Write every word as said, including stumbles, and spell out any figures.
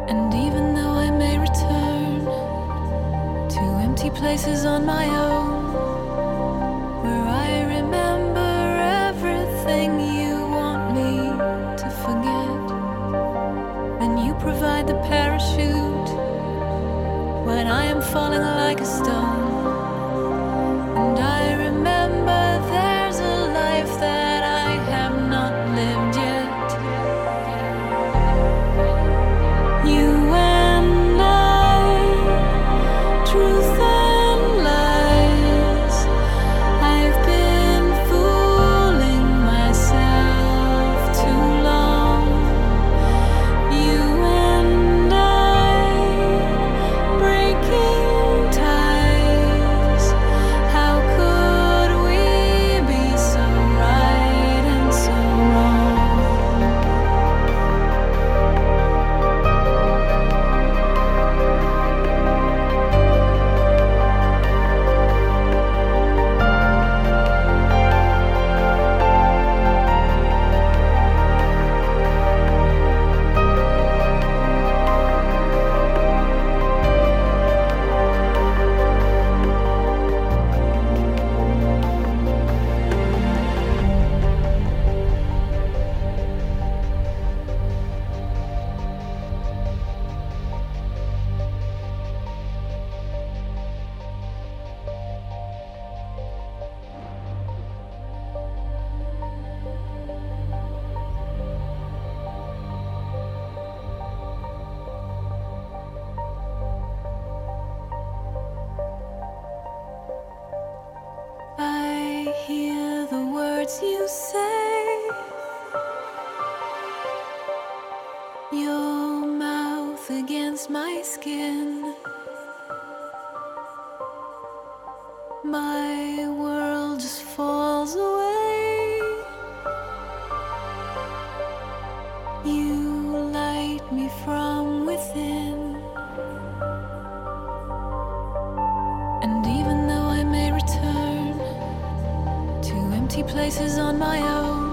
And even though I may return to empty places on my own, where I remember everything you want me to forget, then you provide the parachute when I am falling like a stone. And I remember there's a life that I have not lived yet. You and I, truth and lies. I've been fooling myself too long. You and I, breaking ties. How could we be so right and so wrong? I hear the words you say, your mouth against my skin. My world just falls away. You light me from within. And even though I may return to empty places on my own,